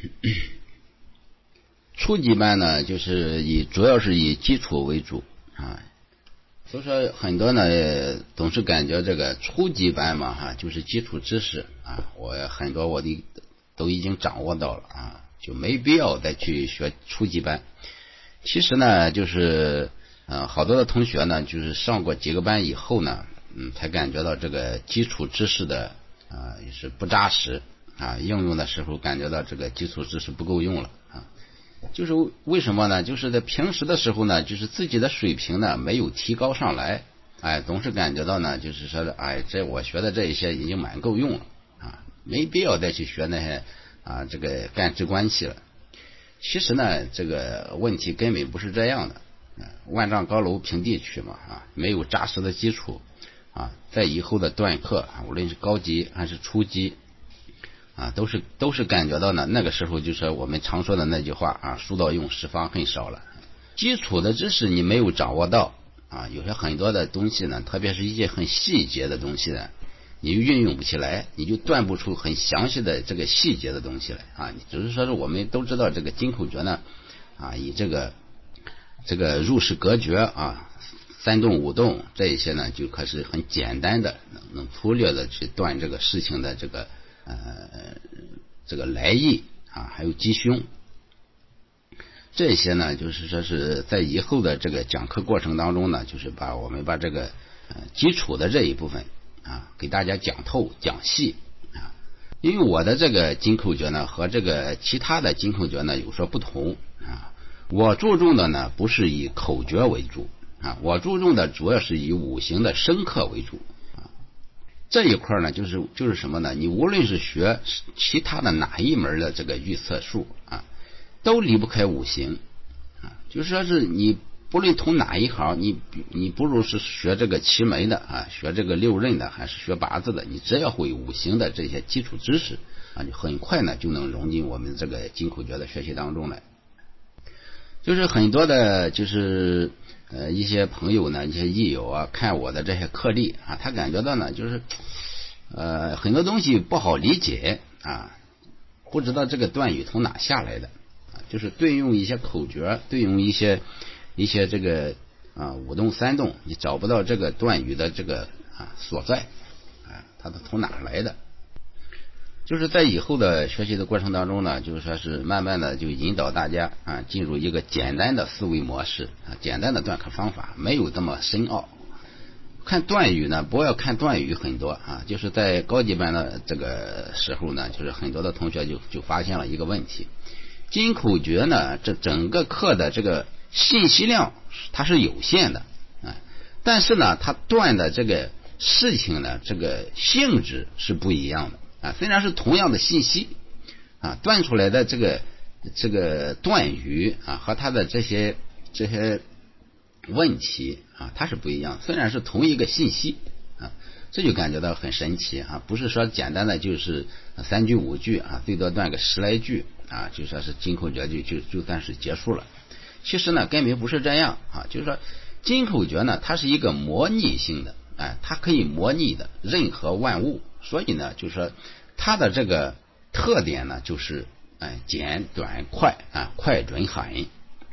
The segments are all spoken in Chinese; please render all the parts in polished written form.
初级班呢，就是主要是以基础为主啊，所以说很多呢总是感觉这个初级班嘛就是基础知识很多我都已经掌握到了就没必要再去学初级班。其实呢，就是好多的同学呢，就是上过几个班以后呢，才感觉到这个基础知识的也是不扎实应用的时候感觉到这个基础知识不够用了就是为什么呢？就是在平时的时候呢，就是自己的水平呢没有提高上来，总是感觉到呢，就是说这我学的这一些已经蛮够用了没必要再去学那些这个干支关系了。其实呢，这个问题根本不是这样的，万丈高楼平地起嘛没有扎实的基础在以后的段课无论是高级还是初级都是感觉到呢，那个时候就是我们常说的那句话书到用时方恨少了。基础的知识你没有掌握到有些很多的东西呢，特别是一些很细节的东西呢，你运用不起来，你就断不出很详细的这个细节的东西来只是说是我们都知道这个金口诀呢以这个入室隔诀三动五动这一些呢，就可是很简单的能粗略的去断这个事情的这个来意还有吉凶。这些呢，就是说是在以后的这个讲课过程当中呢，就是我们把这个基础的这一部分给大家讲透讲细因为我的这个金口诀呢和这个其他的金口诀呢有所不同我注重的呢不是以口诀为主我注重的主要是以五行的生克为主这一块呢就是什么呢？你无论是学其他的哪一门的这个预测术都离不开五行就是说是你不论从哪一行，你不如是学这个奇门的学这个六壬的，还是学八字的，你只要会五行的这些基础知识你很快呢就能融进我们这个金口诀的学习当中来。就是很多的就是一些朋友呢，一些益友看我的这些课例他感觉到呢，就是很多东西不好理解不知道这个断语从哪下来的就是对用一些口诀，对用一些这个五动三动，你找不到这个断语的这个所在它从哪来的。就是在以后的学习的过程当中呢，就是说是慢慢的就引导大家进入一个简单的思维模式简单的断课方法，没有这么深奥。看断语呢，不要看断语很多就是在高级班的这个时候呢，就是很多的同学就发现了一个问题，金口诀呢，这整个课的这个信息量它是有限的但是呢，它断的这个事情呢，这个性质是不一样的虽然是同样的信息断出来的这个断语和它的这些问题它是不一样，虽然是同一个信息这就感觉到很神奇不是说简单的就是三句五句最多断个10来句就说是金口诀就算是结束了。其实呢根本不是这样就是说金口诀呢，它是一个模拟性的它可以模拟的任何万物，所以呢就是说它的这个特点呢就是简短快快准狠。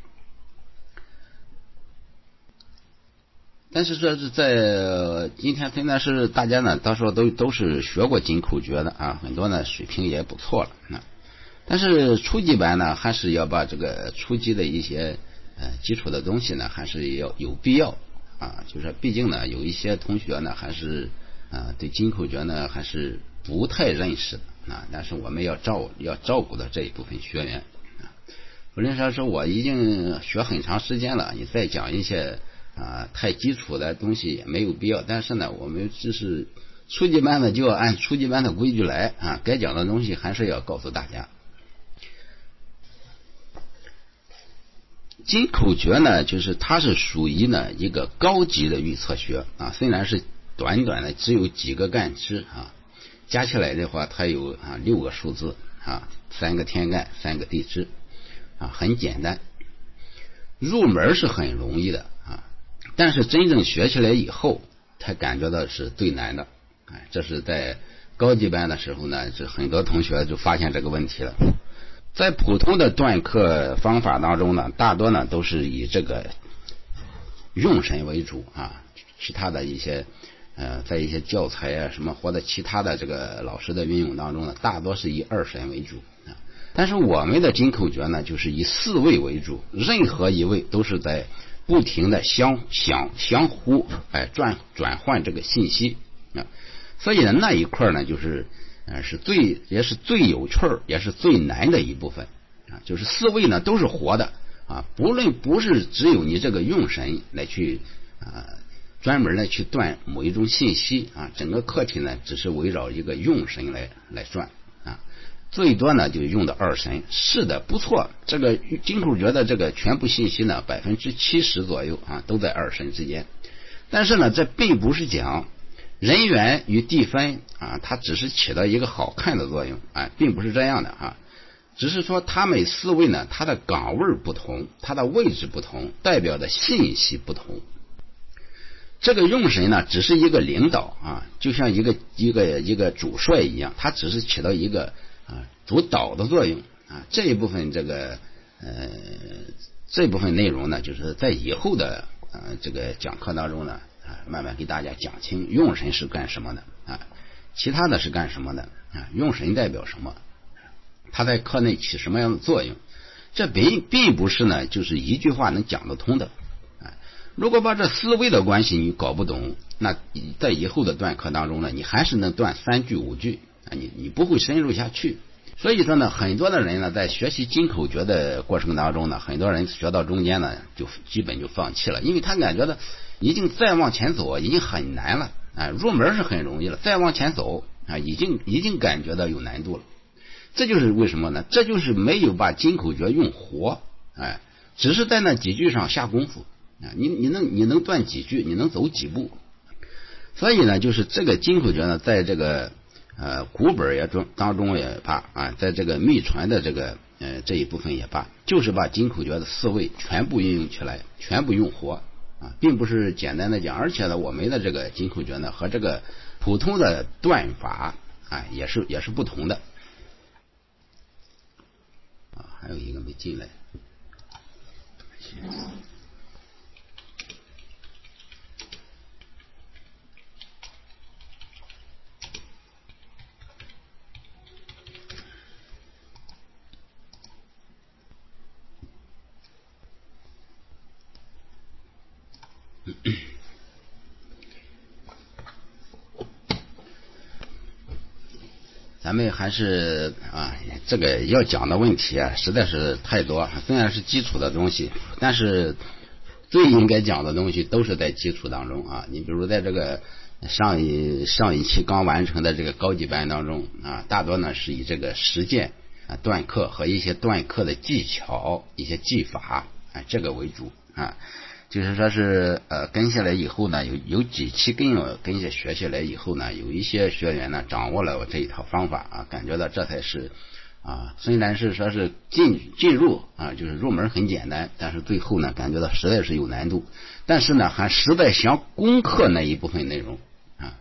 但是说是在今天现在是大家呢到时候都是学过金口诀的很多呢水平也不错了但是初级班呢还是要把这个初级的一些基础的东西呢还是要有必要就是毕竟呢有一些同学呢还是对金口诀呢还是不太认识的但是我们要照顾到这一部分学员无论说我已经学很长时间了，你再讲一些太基础的东西也没有必要，但是呢我们只是初级班呢就要按初级班的规矩来该讲的东西还是要告诉大家。金口诀呢，就是它是属于呢一个高级的预测学虽然是短短的只有几个干支加起来的话它有6个数字3个天干3个地支很简单，入门是很容易的但是真正学起来以后才感觉到是最难的这是在高级班的时候呢，是很多同学就发现这个问题了在普通的断课方法当中呢，大多呢都是以这个用神为主啊，其他的一些在一些教材啊什么或者其他的这个老师的运用当中呢，大多是以二神为主啊。但是我们的金口诀呢，就是以四位为主，任何一位都是在不停的相互转换这个信息啊。所以呢，那一块呢，就是也是最有趣儿，也是最难的一部分啊。就是四位呢都是活的啊，不是只有你这个用神来去专门的去断某一种信息啊，整个课题呢只是围绕一个用神来转啊，最多呢就用的二神。是的，不错，这个金口诀的这个全部信息呢70%左右啊都在二神之间。但是呢，这并不是讲人缘与地分啊，它只是起到一个好看的作用啊，并不是这样的啊，只是说他们四位呢，它的岗位不同，它的位置不同，代表的信息不同。这个用神呢，只是一个领导啊，就像一个主帅一样，它只是起到一个主导的作用啊。这一部分这部分内容呢，就是在以后的这个讲课当中呢慢慢给大家讲清用神是干什么的啊，其他的是干什么的啊，用神代表什么，它在课内起什么样的作用，这并不是呢就是一句话能讲得通的。如果把这四位的关系你搞不懂，那在以后的断课当中呢，你还是能断3句5句啊，你不会深入下去。所以说呢，很多的人呢在学习金口诀的过程当中呢，很多人学到中间呢就基本就放弃了，因为他感觉到已经再往前走已经很难了啊，入门是很容易了，再往前走啊已经感觉到有难度了。这就是为什么呢？这就是没有把金口诀用活，只是在那几句上下功夫。你能断几句，你能走几步。所以呢，就是这个金口诀呢，在这个古本当中也罢啊，在这个秘传的这一部分也罢，就是把金口诀的四位全部运用起来，全部用活啊，并不是简单的讲。而且呢，我们的这个金口诀呢和这个普通的断法啊也是不同的啊。还有一个没进来。咱们还是这个要讲的问题实在是太多，虽然是基础的东西，但是最应该讲的东西都是在基础当中啊。你比如在这个上一期刚完成的这个高级班当中啊，大多呢是以这个实践断课和一些断课的技巧、一些技法这个为主啊。就是说是跟下来以后呢，有几期跟着学下来以后呢，有一些学员呢掌握了我这一套方法啊，感觉到这才是虽然是说是进入就是入门很简单，但是最后呢感觉到实在是有难度，但是呢还实在想攻克那一部分内容啊。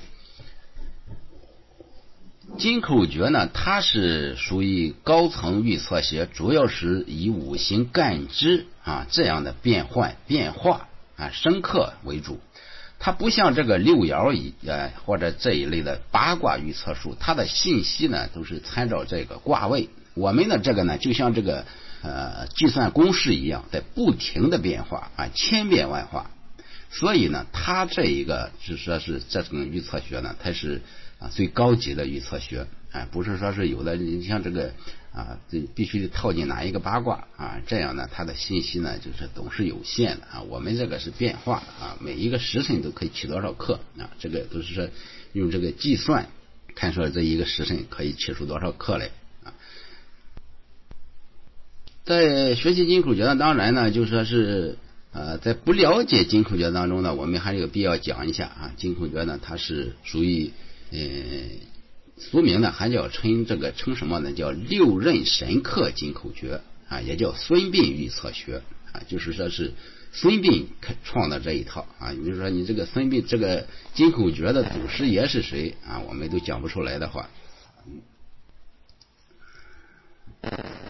金口诀呢，它是属于高层预测学，主要是以五行干支这样的变化生克为主。它不像这个六爻或者这一类的八卦预测术，它的信息呢都是参照这个卦位。我们的这个呢，就像这个计算公式一样，在不停的变化千变万化。所以呢，它这一个是说是这种预测学呢，它是最高级的预测学不是说是有的你像这个这必须得套进哪一个八卦这样呢，它的信息呢就是总是有限的我们这个是变化每一个时辰都可以起多少克这个都是说用这个计算看出来这一个时辰可以起出多少克来在学习金口诀呢，当然呢就说是在不了解金口诀当中呢，我们还有必要讲一下金口诀呢，它是属于俗名呢还叫称什么呢？叫六壬神克金口诀也叫孙膑预测学就是说是孙膑创的这一套你说你这个孙膑这个金口诀的祖师爷是谁我们都讲不出来的话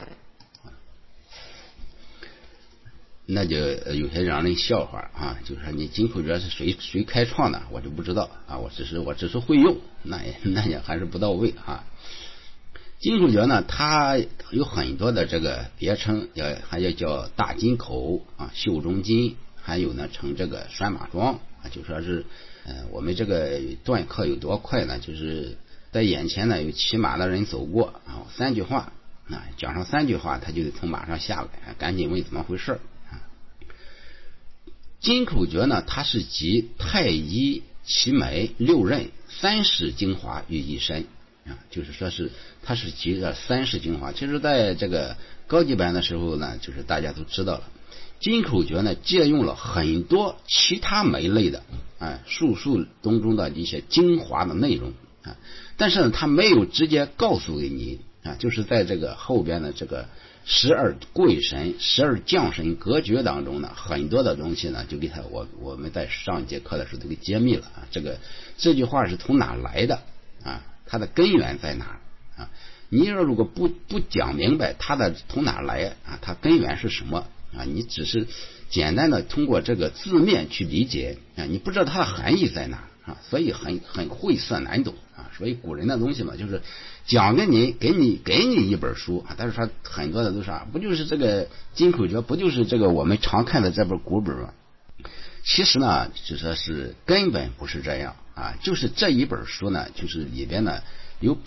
那就有些让人笑话啊，就是说你金口诀是谁开创的，我就不知道啊，我只是会用，那也还是不到位啊。金口诀呢，它有很多的这个别称，还要叫大金口啊、袖中金，还有呢称这个拴马桩啊，就说是我们这个断课有多快呢？就是在眼前呢有骑马的人走过，然后3句话啊，讲上3句话，他就得从马上下来，赶紧问怎么回事啊。金口诀呢，它是集太医、奇美、6刃30精华于一身啊，就是说是它是集了30精华。其实在这个高级班的时候呢，就是大家都知道了，金口诀呢借用了很多其他门类的术数当中的一些精华的内容啊，但是呢，它没有直接告诉给你啊，就是在这个后边的这个12贵神、12降神格诀当中呢，很多的东西呢就给他我们在上一节课的时候都给揭秘了啊。这句话是从哪来的啊？它的根源在哪啊？你如果不讲明白它的从哪来啊，它根源是什么啊？你只是简单的通过这个字面去理解啊，你不知道它的含义在哪啊，所以很晦涩难懂啊。所以古人的东西嘛，就是讲给你一本书啊，但是说很多的都是不就是这个金口诀，不就是这个我们常看的这本古本吗？其实呢，就说是根本不是这样啊，就是这一本书呢，就是里边呢有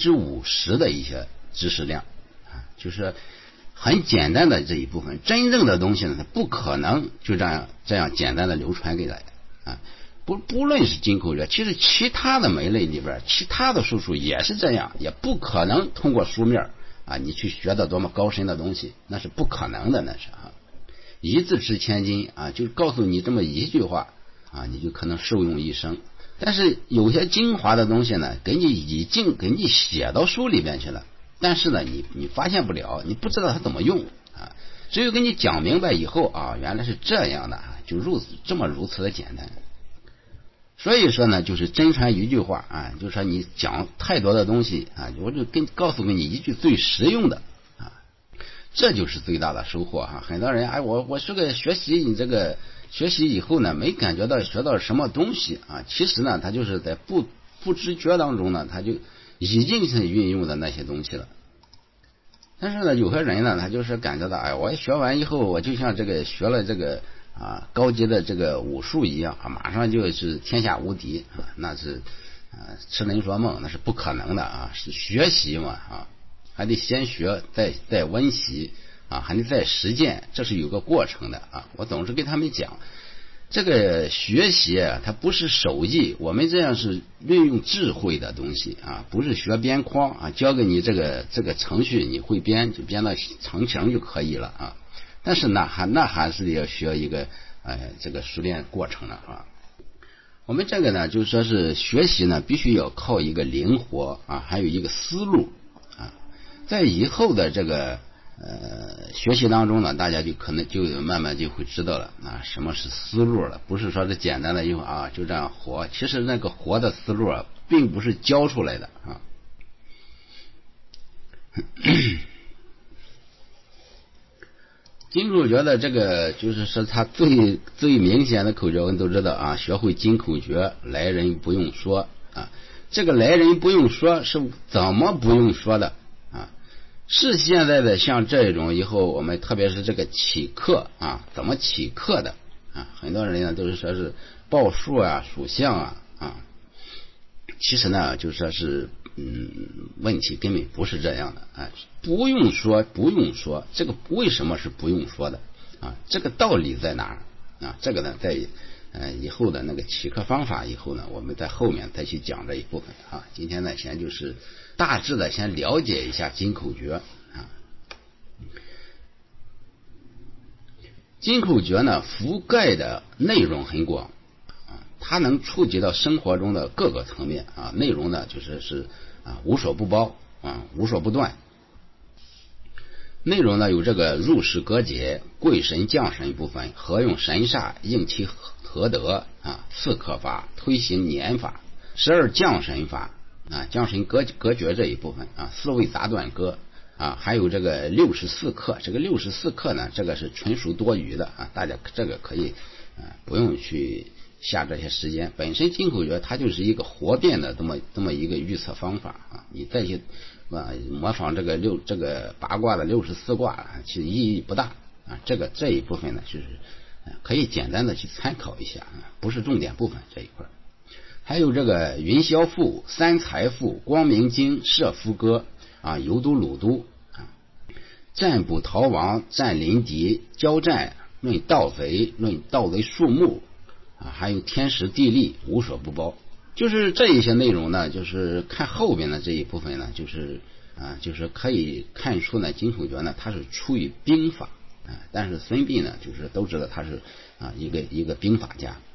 50%的一些知识量啊，就是很简单的这一部分，真正的东西呢，它不可能就这样简单的流传给来啊。不论是金口诀，其实其他的门类里边，其他的术数也是这样，也不可能通过书面啊，你去学到多么高深的东西，那是不可能的，那是啊。一字值千金啊，就告诉你这么一句话啊，你就可能受用一生。但是有些精华的东西呢，给你写到书里边去了，但是呢，你发现不了，你不知道它怎么用啊。只有给你讲明白以后啊，原来是这样的啊，就如此的简单。所以说呢，就是真传一句话啊，就是说你讲太多的东西啊，我就告诉给你一句最实用的啊，这就是最大的收获哈。很多人我是个学习以后呢，没感觉到学到什么东西啊，其实呢，他就是在不知觉当中呢，他就已经是运用的那些东西了。但是呢，有些人呢，他就是感觉到我学完以后，我就像这个学了这个高级的这个武术一样马上就是天下无敌那是痴人说梦，那是不可能的啊！是学习嘛还得先学，再温习还得再实践，这是有个过程的啊！我总是跟他们讲，这个学习它不是手艺，我们这样是运用智慧的东西啊，不是学编框教给你这个程序，你会编就编到成型就可以了啊！但是那还是要学一个这个熟练过程的啊。我们这个呢，就是说是学习呢，必须要靠一个灵活还有一个思路啊。在以后的这个学习当中呢，大家就可能就慢慢就会知道了什么是思路了，不是说是简单的一会就这样活，其实那个活的思路并不是教出来的啊。金口诀的这个就是说它最明显的口诀，我们都知道学会金口诀，来人不用说这个来人不用说是怎么不用说的是现在的像这种以后我们特别是这个起课怎么起课的很多人呢都是说是报数属相其实呢就说是问题根本不是这样的不用说，这个为什么是不用说的这个道理在哪这个呢在以后的那个起课方法以后呢，我们在后面再去讲这一部分今天呢先就是大致的先了解一下金口诀金口诀呢覆盖的内容很广它能触及到生活中的各个层面内容呢就是无所不包无所不断。内容呢有这个入世格解、贵神降神部分，合用神煞应其合德刺客法、推行年法、12降神法降神格诀这一部分4位杂断歌啊，还有这个64课，这个64课呢，这个是纯属多余的啊，大家这个可以不用去下这些时间。本身金口诀它就是一个活变的这么一个预测方法啊，你再去模仿这个八卦的64卦，其实意义不大啊。这一部分呢，就是可以简单的去参考一下，不是重点部分这一块。还有这个云霄赋、三才赋、光明经、摄夫歌啊、游都鲁都啊、占卜逃亡、占临敌、交战、论盗贼、论盗贼数目啊，还有天时地利无所不包。就是这一些内容呢，就是看后边的这一部分呢，就是可以看出呢，金口诀呢它是出于兵法啊，但是孙膑呢就是都知道他是一个兵法家